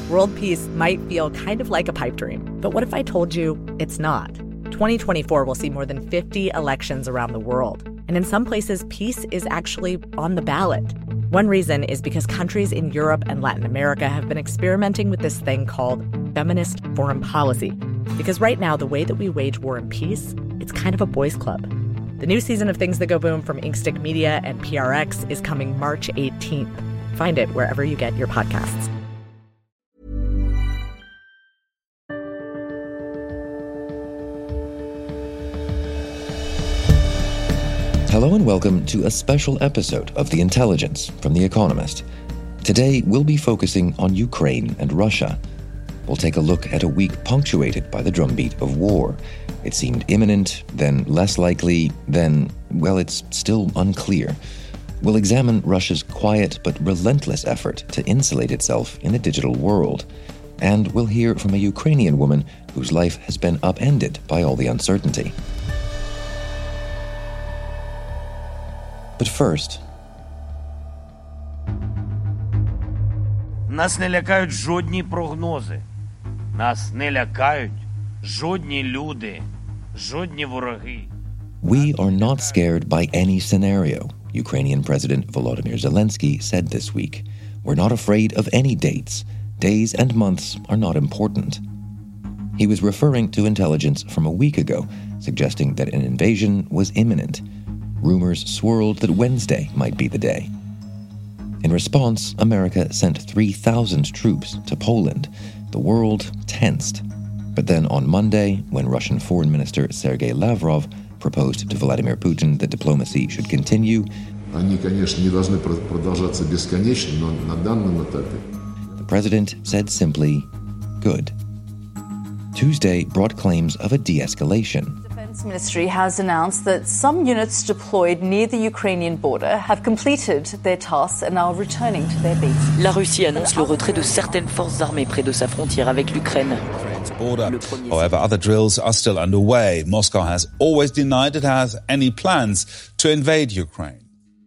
World peace might feel kind of like a pipe dream, but what if I told you it's not? 2024 will see more than 50 elections around the world, and in some places, peace is actually on the ballot. One reason is because countries in Europe and Latin America have been experimenting with this thing called feminist foreign policy. Because right now, the way that we wage war and peace, it's kind of a boys' club. The new season of Things That Go Boom from Inkstick Media and PRX is coming March 18th. Find it wherever you get your podcasts. Hello and welcome to a special episode of The Intelligence from The Economist. Today, we'll be focusing on Ukraine and Russia. We'll take a look at a week punctuated by the drumbeat of war. It seemed imminent, then less likely, then, well, it's still unclear. We'll examine Russia's quiet but relentless effort to insulate itself in a digital world. And we'll hear from a Ukrainian woman whose life has been upended by all the uncertainty. But first, нас не лякають жодні прогнози. Нас не лякають жодні люди, жодні вороги. we are not scared by any scenario, Ukrainian President Volodymyr Zelensky said this week. We're not afraid of any dates. Days and months are not important. He was referring to intelligence from a week ago, suggesting that an invasion was imminent. Rumors swirled that Wednesday might be the day. In response, America sent 3,000 troops to Poland. The world tensed. But then on Monday, when Russian Foreign Minister Sergei Lavrov proposed to Vladimir Putin that diplomacy should continue, Они, конечно, не должны продолжаться бесконечно, но на данном этапе. The president said simply, good. Tuesday brought claims of a de-escalation. The Defense Ministry has announced that some units deployed near the Ukrainian border have completed their tasks and are returning to their bases. La Russie annonce le retrait de certaines forces armées près de sa frontière avec l'Ukraine. Border. However, other drills are still underway. Moscow has always denied it has any plans to invade Ukraine.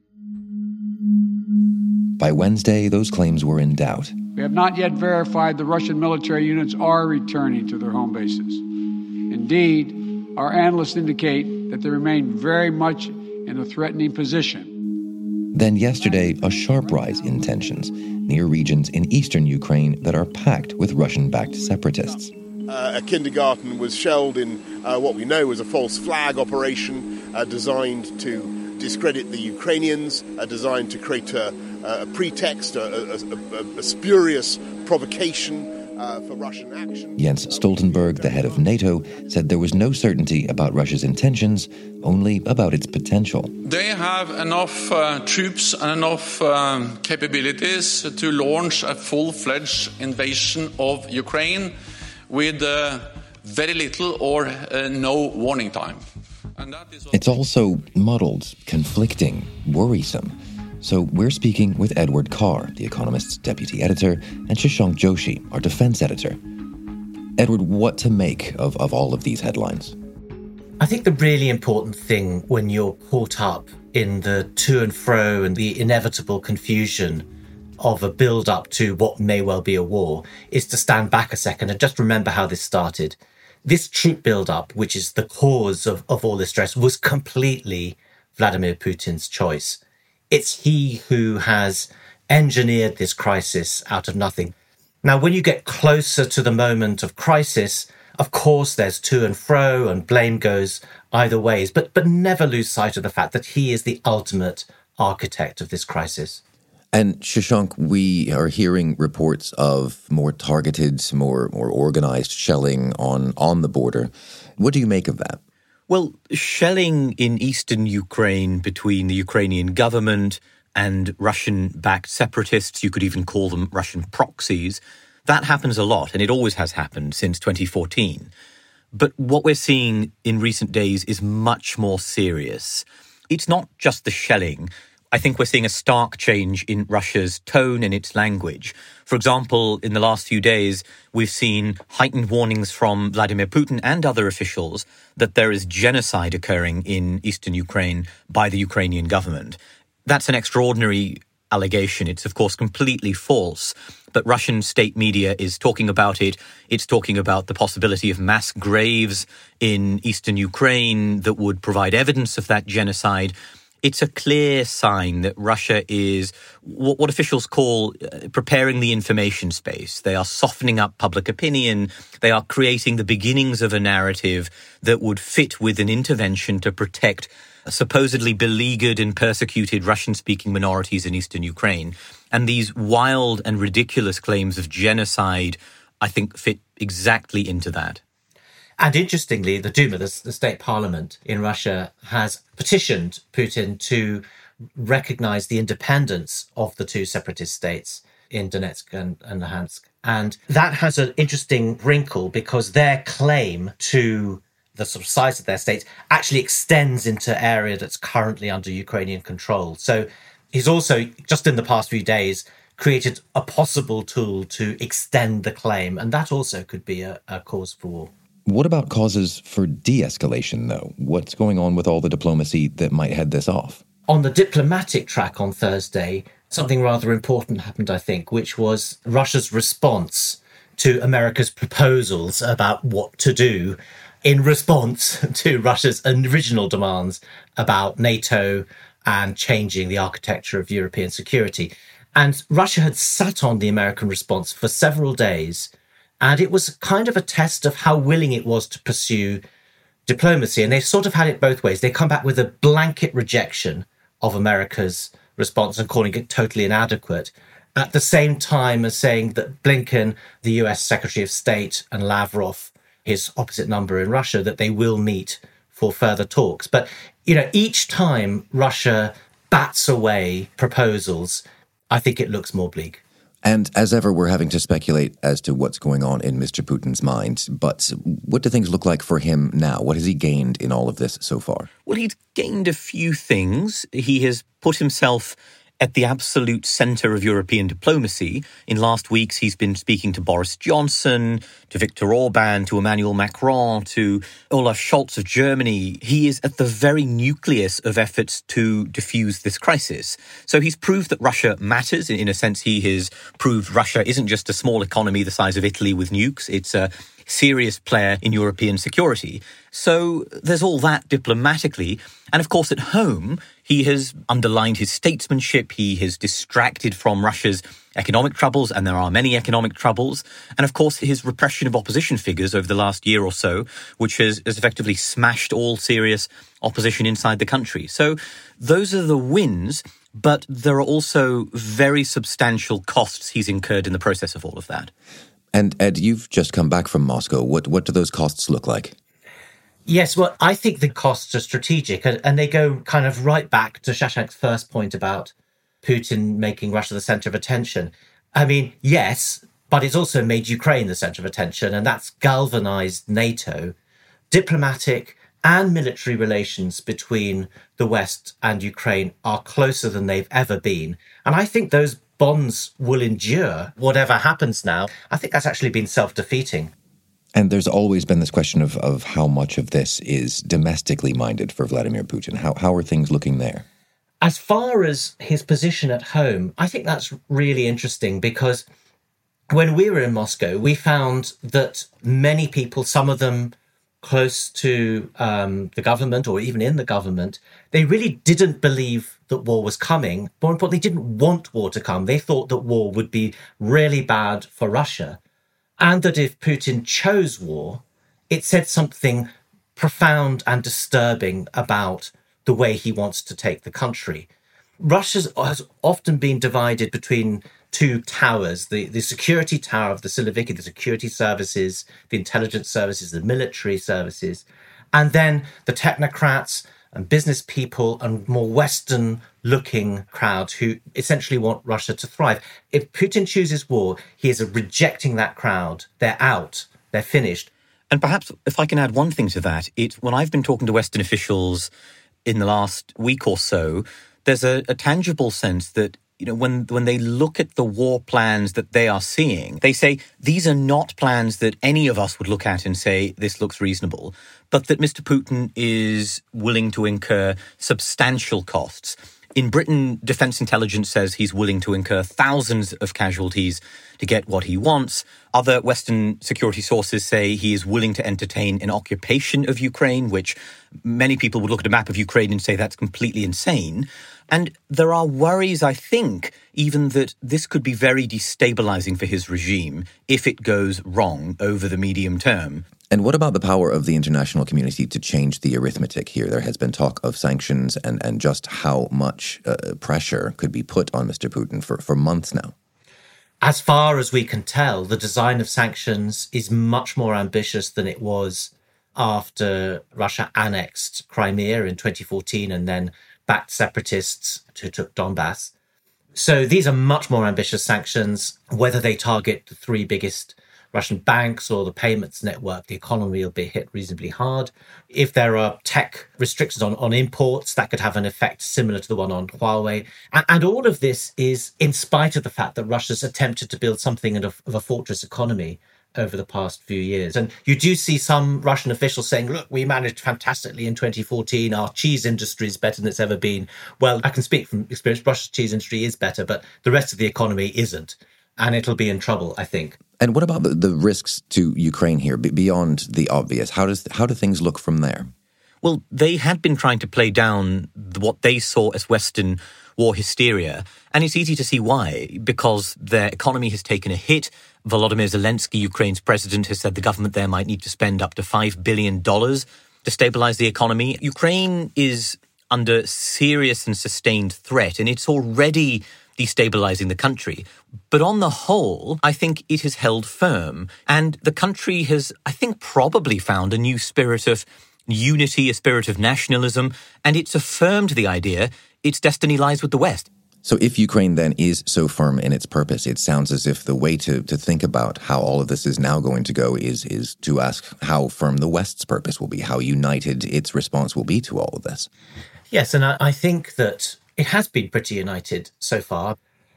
By Wednesday, those claims were in doubt. We have not yet verified the Russian military units are returning to their home bases. Indeed, our analysts indicate that they remain very much in a threatening position. Then yesterday, a sharp rise in tensions near regions in eastern Ukraine that are packed with Russian-backed separatists. A kindergarten was shelled in what we know was a false flag operation designed to discredit the Ukrainians, designed to create a pretext, a spurious provocation for Russian action. Jens Stoltenberg, the head of NATO, said there was no certainty about Russia's intentions, only about its potential. They have enough troops and enough capabilities to launch a full-fledged invasion of Ukraine with very little or no warning time. And that is It's also muddled, conflicting, worrisome. So we're speaking with Edward Carr, The Economist's deputy editor, and Shashank Joshi, our defense editor. Edward, what to make of all of these headlines? I think the really important thing when you're caught up in the to and fro and the inevitable confusion of a build-up to what may well be a war is to stand back a second and just remember how this started. This troop build-up, which is the cause of all this stress, was completely Vladimir Putin's choice. It's he who has engineered this crisis out of nothing. Now, when you get closer to the moment of crisis, of course, there's to and fro and blame goes either ways, but never lose sight of the fact that he is the ultimate architect of this crisis. And Shashank, we are hearing reports of more targeted, more organized shelling on the border. What do you make of that? Well, shelling in eastern Ukraine between the Ukrainian government and Russian-backed separatists, you could even call them Russian proxies, that happens a lot, and it always has happened since 2014. But what we're seeing in recent days is much more serious. It's not just the shelling. I think we're seeing a stark change in Russia's tone and its language. For example, in the last few days, we've seen heightened warnings from Vladimir Putin and other officials that there is genocide occurring in eastern Ukraine by the Ukrainian government. That's an extraordinary allegation. It's, of course, completely false. But Russian state media is talking about it. It's talking about the possibility of mass graves in eastern Ukraine that would provide evidence of that genocide. It's a clear sign that Russia is what officials call preparing the information space. They are softening up public opinion. They are creating the beginnings of a narrative that would fit with an intervention to protect supposedly beleaguered and persecuted Russian-speaking minorities in eastern Ukraine. And these wild and ridiculous claims of genocide, I think, fit exactly into that. And interestingly, the Duma, the state parliament in Russia, has petitioned Putin to recognize the independence of the two separatist states in Donetsk and Luhansk. And that has an interesting wrinkle because their claim to the sort of size of their states actually extends into area that's currently under Ukrainian control. So he's also, just in the past few days, created a possible tool to extend the claim. And that also could be a cause for war. What about causes for de-escalation, though? What's going on with all the diplomacy that might head this off? On the diplomatic track on Thursday, something rather important happened, I think, which was Russia's response to America's proposals about what to do in response to Russia's original demands about NATO and changing the architecture of European security. And Russia had sat on the American response for several days. And it was kind of a test of how willing it was to pursue diplomacy. And they sort of had it both ways. They come back with a blanket rejection of America's response and calling it totally inadequate, at the same time as saying that Blinken, the US Secretary of State, and Lavrov, his opposite number in Russia, that they will meet for further talks. But, each time Russia bats away proposals, I think it looks more bleak. And as ever, we're having to speculate as to what's going on in Mr. Putin's mind. But what do things look like for him now? What has he gained in all of this so far? Well, he's gained a few things. He has put himself at the absolute centre of European diplomacy. In last weeks, he's been speaking to Boris Johnson, to Viktor Orban, to Emmanuel Macron, to Olaf Scholz of Germany. He is at the very nucleus of efforts to defuse this crisis. So he's proved that Russia matters. In a sense, he has proved Russia isn't just a small economy the size of Italy with nukes. It's a serious player in European security. So there's all that diplomatically. And of course, at home, he has underlined his statesmanship. He has distracted from Russia's economic troubles, and there are many economic troubles. And of course, his repression of opposition figures over the last year or so, which has effectively smashed all serious opposition inside the country. So those are the wins, but there are also very substantial costs he's incurred in the process of all of that. And Ed, you've just come back from Moscow. What do those costs look like? Yes, well, I think the costs are strategic, and they go kind of right back to Shashank's first point about Putin making Russia the centre of attention. I mean, yes, but it's also made Ukraine the centre of attention, and that's galvanised NATO. Diplomatic and military relations between the West and Ukraine are closer than they've ever been. And I think those bonds will endure whatever happens now. I think that's actually been self-defeating. And there's always been this question of how much of this is domestically minded for Vladimir Putin. How are things looking there? As far as his position at home, I think that's really interesting because when we were in Moscow, we found that many people, some of them close to the government or even in the government, they really didn't believe that war was coming. More importantly, they didn't want war to come. They thought that war would be really bad for Russia. And that if Putin chose war, it said something profound and disturbing about the way he wants to take the country. Russia has often been divided between two towers, the security tower of the Siloviki, the security services, the intelligence services, the military services, and then the technocrats and business people and more Western-looking crowds who essentially want Russia to thrive. If Putin chooses war, he is rejecting that crowd. They're out. They're finished. And perhaps if I can add one thing to that, it's when I've been talking to Western officials in the last week or so, there's a tangible sense that, you know, when they look at the war plans that they are seeing, they say these are not plans that any of us would look at and say this looks reasonable, but that Mr. Putin is willing to incur substantial costs. In Britain, Defence Intelligence says he's willing to incur thousands of casualties to get what he wants. Other Western security sources say he is willing to entertain an occupation of Ukraine, which many people would look at a map of Ukraine and say that's completely insane. And there are worries, I think, even that this could be very destabilizing for his regime if it goes wrong over the medium term. And what about the power of the international community to change the arithmetic here? There has been talk of sanctions and just how much pressure could be put on Mr. Putin for months now. As far as we can tell, the design of sanctions is much more ambitious than it was after Russia annexed Crimea in 2014 and then backed separatists who took Donbass. So these are much more ambitious sanctions. Whether they target the three biggest Russian banks or the payments network, the economy will be hit reasonably hard. If there are tech restrictions on imports, that could have an effect similar to the one on Huawei. And all of this is in spite of the fact that Russia's attempted to build something of a fortress economy over the past few years. And you do see some Russian officials saying, look, we managed fantastically in 2014. Our cheese industry is better than it's ever been. Well, I can speak from experience. Russia's cheese industry is better, but the rest of the economy isn't. And it'll be in trouble, I think. And what about the risks to Ukraine here, beyond the obvious? How do things look from there? Well, they had been trying to play down what they saw as Western war hysteria. And it's easy to see why, because their economy has taken a hit. Volodymyr Zelensky, Ukraine's president, has said the government there might need to spend up to $5 billion to stabilize the economy. Ukraine is under serious and sustained threat, and it's already destabilizing the country. But on the whole, I think it has held firm. And the country has, I think, probably found a new spirit of unity, a spirit of nationalism, and it's affirmed the idea its destiny lies with the West. So if Ukraine then is so firm in its purpose, it sounds as if the way to think about how all of this is now going to go is to ask how firm the West's purpose will be, how united its response will be to all of this. Yes, and I think that it has been pretty united so far.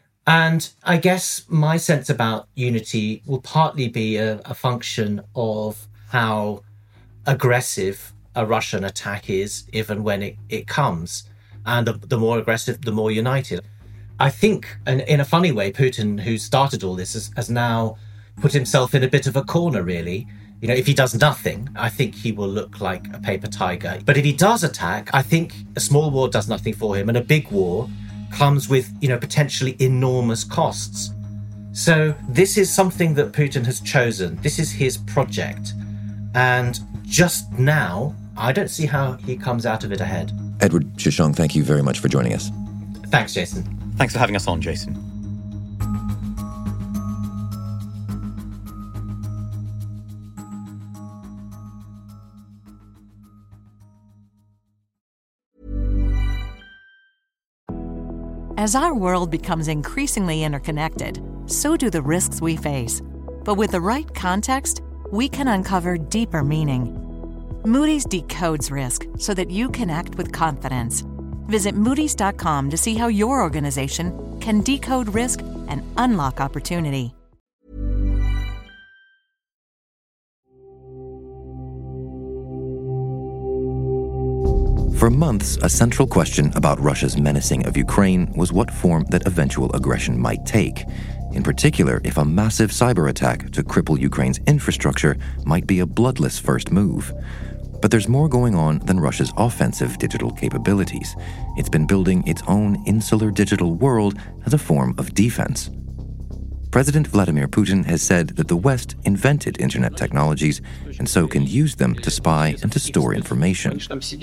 And I guess my sense about unity will partly be a function of how aggressive a Russian attack is, if and when it comes. And the more aggressive, the more united. I think, and in a funny way, Putin, who started all this, has now put himself in a bit of a corner, really. You know, if he does nothing, I think he will look like a paper tiger. But if he does attack, I think a small war does nothing for him, and a big war comes with, potentially enormous costs. So this is something that Putin has chosen. This is his project. And just now, I don't see how he comes out of it ahead. Edward Shishong, thank you very much for joining us. Thanks, Jason. Thanks for having us on, Jason. As our world becomes increasingly interconnected, so do the risks we face. But with the right context, we can uncover deeper meaning. Moody's decodes risk so that you can act with confidence. Visit Moody's.com to see how your organization can decode risk and unlock opportunity. For months, a central question about Russia's menacing of Ukraine was what form that eventual aggression might take. In particular, if a massive cyber attack to cripple Ukraine's infrastructure might be a bloodless first move. But there's more going on than Russia's offensive digital capabilities. It's been building its own insular digital world as a form of defense. President Vladimir Putin has said that the West invented internet technologies and so can use them to spy and to store information.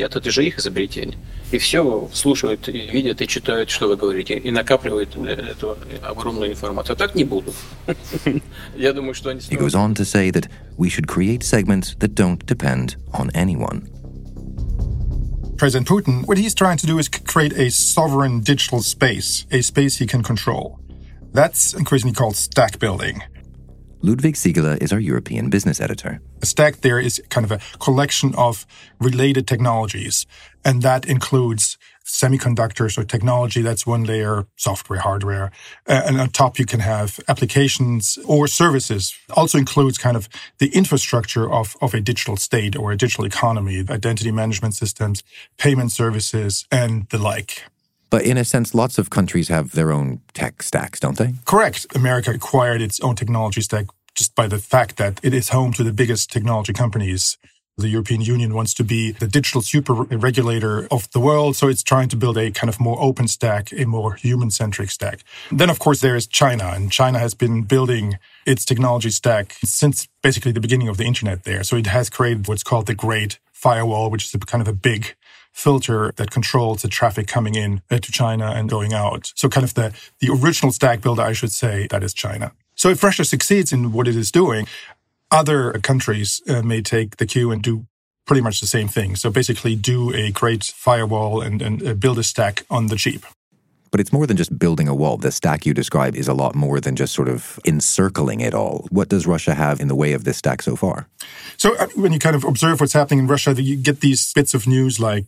He goes on to say that we should create segments that don't depend on anyone. President Putin, what he's trying to do is create a sovereign digital space, a space he can control. That's increasingly called stack building. Ludwig Siegele is our European business editor. A stack there is kind of a collection of related technologies, and that includes semiconductors or technology, that's one layer, software, hardware, and on top you can have applications or services. Also includes kind of the infrastructure of a digital state or a digital economy, identity management systems, payment services, and the like. But in a sense, lots of countries have their own tech stacks, don't they? Correct. America acquired its own technology stack just by the fact that it is home to the biggest technology companies. The European Union wants to be the digital super regulator of the world, so it's trying to build a kind of more open stack, a more human-centric stack. Then, of course, there is China, and China has been building its technology stack since basically the beginning of the internet there. So it has created what's called the Great Firewall, which is kind of a big filter that controls the traffic coming in to China and going out. So kind of the original stack builder, I should say, that is China. So if Russia succeeds in what it is doing, other countries may take the cue and do pretty much the same thing. So basically do a great firewall and build a stack on the cheap. But it's more than just building a wall. The stack you describe is a lot more than just sort of encircling it all. What does Russia have in the way of this stack so far? So when you kind of observe what's happening in Russia, you get these bits of news like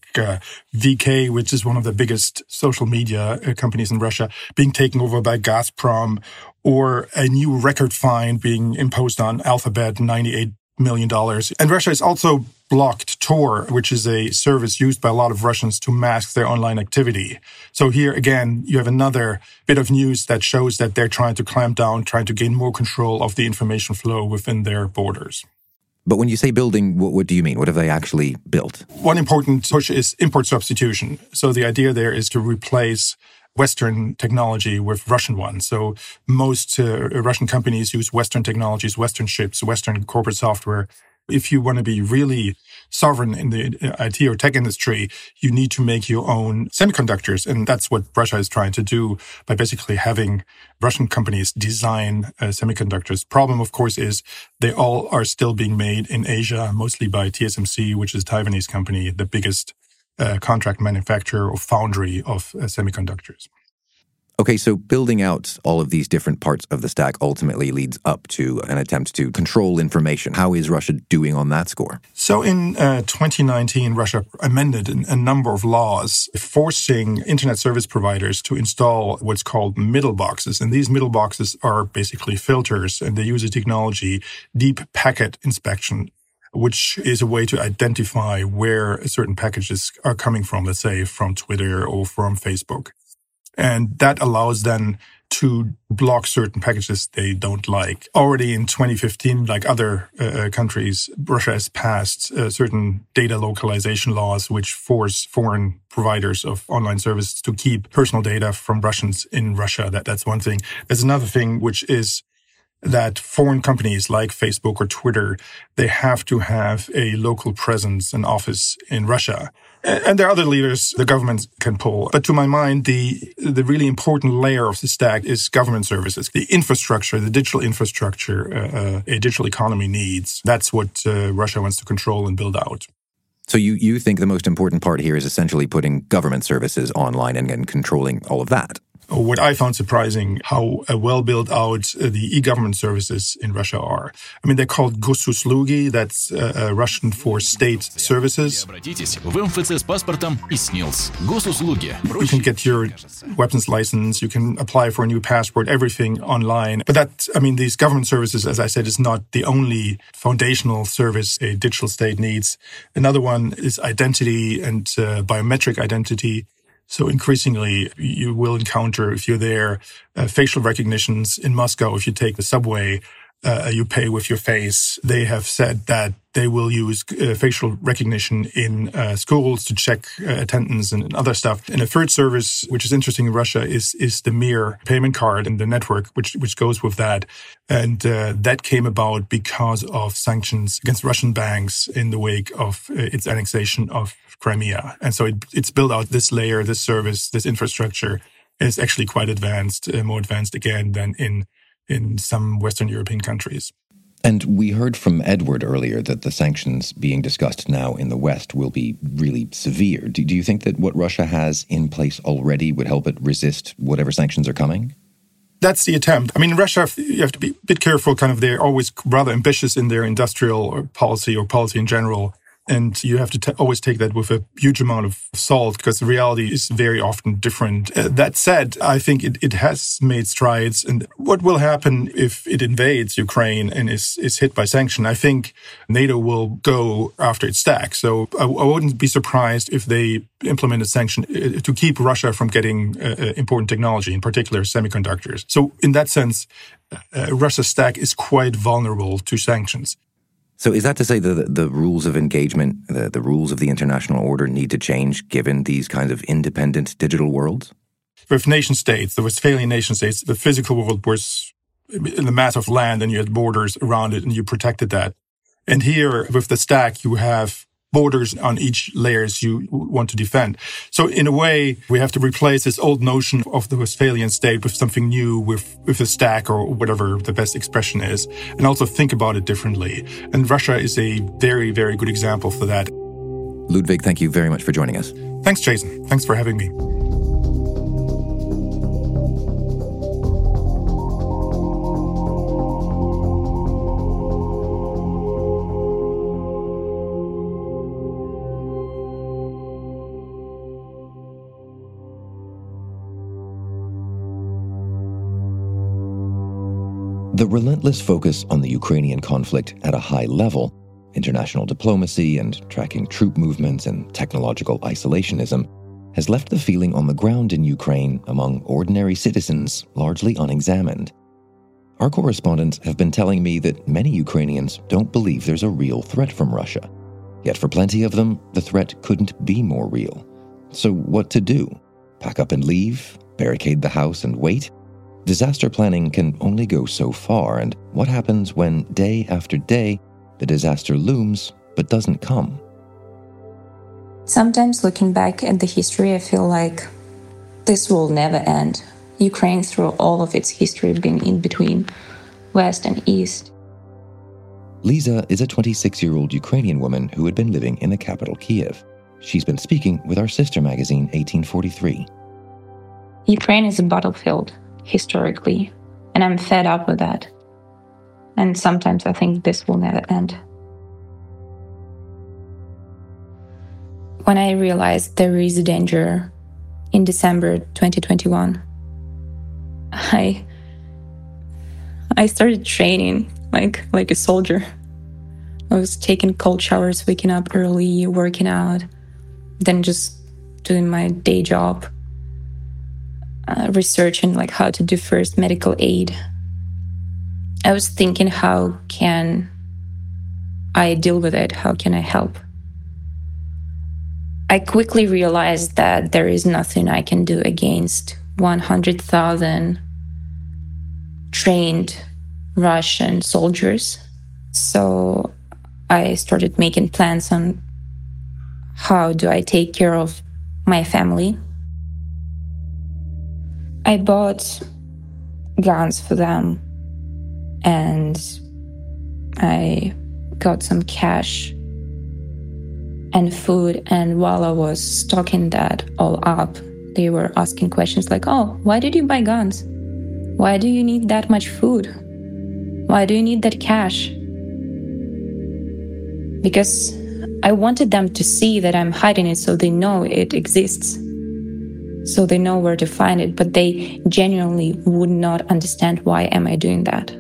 VK, which is one of the biggest social media companies in Russia, being taken over by Gazprom, or a new record fine being imposed on Alphabet, $98 million. And Russia is also blocked Tor, which is a service used by a lot of Russians to mask their online activity. So here, again, you have another bit of news that shows that they're trying to clamp down, trying to gain more control of the information flow within their borders. But when you say building, what do you mean? What have they actually built? One important push is import substitution. So the idea there is to replace Western technology with Russian ones. So most Russian companies use Western technologies, Western chips, Western corporate software. If you want to be really sovereign in the IT or tech industry, you need to make your own semiconductors. And that's what Russia is trying to do by basically having Russian companies design semiconductors. Problem, of course, is they all are still being made in Asia, mostly by TSMC, which is a Taiwanese company, the biggest contract manufacturer or foundry of semiconductors. Okay, so building out all of these different parts of the stack ultimately leads up to an attempt to control information. How is Russia doing on that score? So in 2019, Russia amended a number of laws forcing internet service providers to install what's called middle boxes. And these middle boxes are basically filters, and they use a technology, deep packet inspection, which is a way to identify where certain packages are coming from, let's say from Twitter or from Facebook. And that allows them to block certain packages they don't like. Already in 2015, like other countries, Russia has passed certain data localization laws which force foreign providers of online services to keep personal data from Russians in Russia. That's one thing. There's another thing, which is that foreign companies like Facebook or Twitter, they have to have a local presence, an office in Russia. And there are other levers the government can pull. But to my mind, the really important layer of the stack is government services. The infrastructure, the digital infrastructure a digital economy needs. That's what Russia wants to control and build out. So you think the most important part here is essentially putting government services online and controlling all of that? What I found surprising, how well built out the e-government services in Russia are. I mean, they're called Gosuslugi, that's Russian for state services. You can get your weapons license, you can apply for a new passport, everything online. But these government services, as I said, is not the only foundational service a digital state needs. Another one is identity and biometric identity. So increasingly, you will encounter, if you're there, facial recognitions in Moscow. If you take the subway, you pay with your face. They have said that they will use facial recognition in schools to check attendance and other stuff. And a third service, which is interesting in Russia, is the Mir payment card and the network, which goes with that. And that came about because of sanctions against Russian banks in the wake of its annexation of Crimea. And so it's built out this layer, this service, this infrastructure. And it's actually quite advanced, more advanced again than in some Western European countries. And we heard from Edward earlier that the sanctions being discussed now in the West will be really severe. Do you think that what Russia has in place already would help it resist whatever sanctions are coming? That's the attempt. I mean, in Russia, you have to be a bit careful. They're always rather ambitious in their industrial policy or policy in general. And you have to always take that with a huge amount of salt, because the reality is very often different. That said, I think it has made strides. And what will happen if it invades Ukraine and is hit by sanction? I think NATO will go after its stack. So I wouldn't be surprised if they implement a sanction to keep Russia from getting important technology, in particular semiconductors. So in that sense, Russia's stack is quite vulnerable to sanctions. So is that to say that the rules of engagement, the rules of the international order need to change given these kinds of independent digital worlds? With nation states, the Westphalian nation states, the physical world was in the mass of land and you had borders around it and you protected that. And here with the stack, you have borders on each layers you want to defend. So in a way, we have to replace this old notion of the Westphalian state with something new, with a stack or whatever the best expression is, and also think about it differently. And Russia is a very, very good example for that. Ludwig, thank you very much for joining us. Thanks, Jason. Thanks for having me. The relentless focus on the Ukrainian conflict at a high level, international diplomacy and tracking troop movements and technological isolationism, has left the feeling on the ground in Ukraine among ordinary citizens largely unexamined. Our correspondents have been telling me that many Ukrainians don't believe there's a real threat from Russia. Yet for plenty of them, the threat couldn't be more real. So what to do? Pack up and leave? Barricade the house and wait? Disaster planning can only go so far, and what happens when, day after day, the disaster looms but doesn't come? Sometimes looking back at the history, I feel like this will never end. Ukraine, through all of its history, been in between West and East. Lisa is a 26-year-old Ukrainian woman who had been living in the capital, Kiev. She's been speaking with our sister magazine, 1843. Ukraine is a battlefield, historically, and I'm fed up with that. And sometimes I think this will never end. When I realized there is a danger in December 2021, I started training like a soldier. I was taking cold showers, waking up early, working out, then just doing my day job, researching how to do first medical aid. I was thinking, how can I deal with it? How can I help? I quickly realized that there is nothing I can do against 100,000 trained Russian soldiers. So I started making plans on how do I take care of my family. I bought guns for them and I got some cash and food. And while I was stocking that all up, they were asking questions like, oh, why did you buy guns? Why do you need that much food? Why do you need that cash? Because I wanted them to see that I'm hiding it so they know it exists. So they know where to find it, but they genuinely would not understand why am I doing that.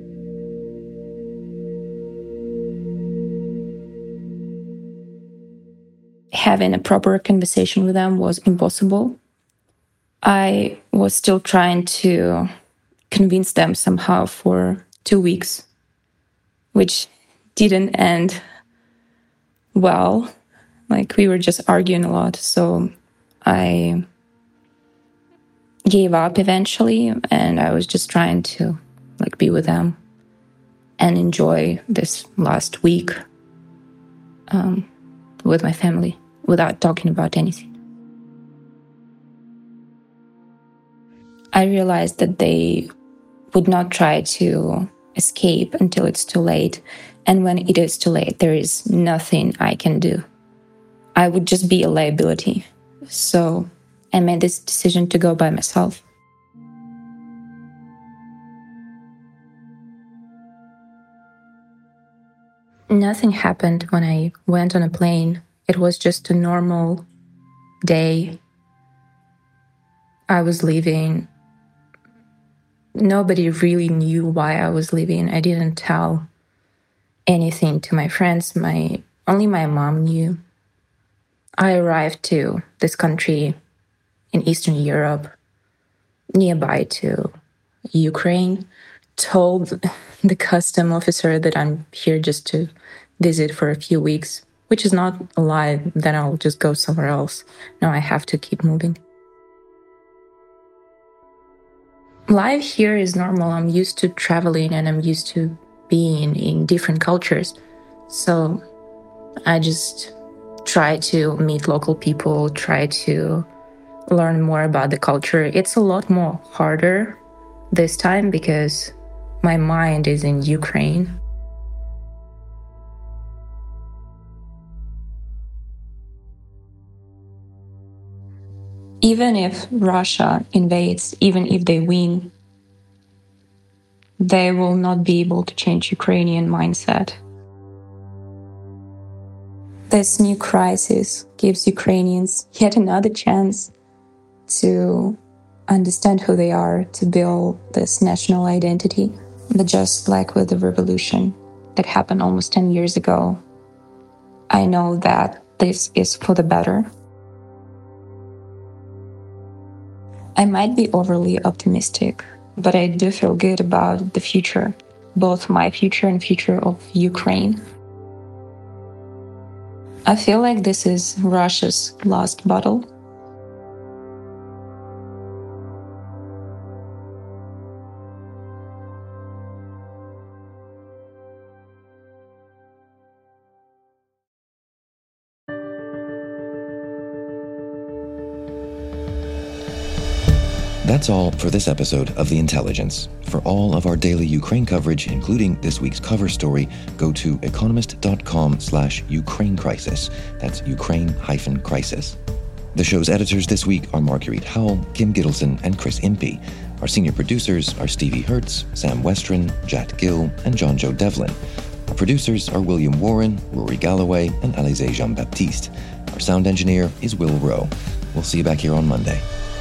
Having a proper conversation with them was impossible. I was still trying to convince them somehow for 2 weeks, which didn't end well. We were just arguing a lot, so I gave up eventually, and I was just trying to be with them and enjoy this last week with my family without talking about anything. I realized that they would not try to escape until it's too late, and when it is too late, there is nothing I can do. I would just be a liability. So I made this decision to go by myself. Nothing happened when I went on a plane. It was just a normal day. I was leaving. Nobody really knew why I was leaving. I didn't tell anything to my friends. Only my mom knew. I arrived to this country in Eastern Europe, nearby to Ukraine, told the custom officer that I'm here just to visit for a few weeks, which is not a lie, then I'll just go somewhere else. No, I have to keep moving. Life here is normal. I'm used to traveling and I'm used to being in different cultures. So I just try to meet local people, try to learn more about the culture. It's a lot more harder this time because my mind is in Ukraine. Even if Russia invades, even if they win, they will not be able to change Ukrainian mindset. This new crisis gives Ukrainians yet another chance to understand who they are, to build this national identity. But just like with the revolution that happened almost 10 years ago, I know that this is for the better. I might be overly optimistic, but I do feel good about the future, both my future and future of Ukraine. I feel like this is Russia's last battle. That's all for this episode of The Intelligence. For all of our daily Ukraine coverage, including this week's cover story, go to economist.com/Ukraine crisis. That's Ukraine-crisis. The show's editors this week are Marguerite Howell, Kim Gittleson, and Chris Impey. Our senior producers are Stevie Hertz, Sam Westron, Jat Gill, and John Joe Devlin. Our producers are William Warren, Rory Galloway, and Alizé Jean-Baptiste. Our sound engineer is Will Rowe. We'll see you back here on Monday.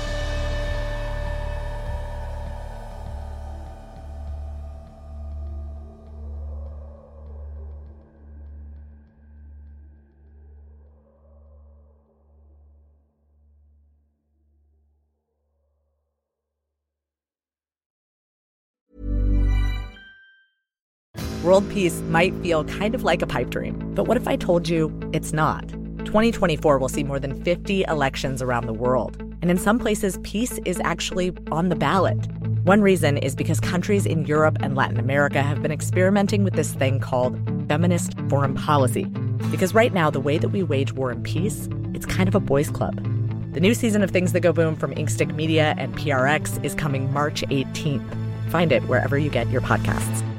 World peace might feel kind of like a pipe dream, but what if I told you it's not? 2024 will see more than 50 elections around the world, and in some places, peace is actually on the ballot. One reason is because countries in Europe and Latin America have been experimenting with this thing called feminist foreign policy. Because right now, the way that we wage war and peace, it's kind of a boys' club. The new season of Things That Go Boom from Inkstick Media and PRX is coming March 18th. Find it wherever you get your podcasts.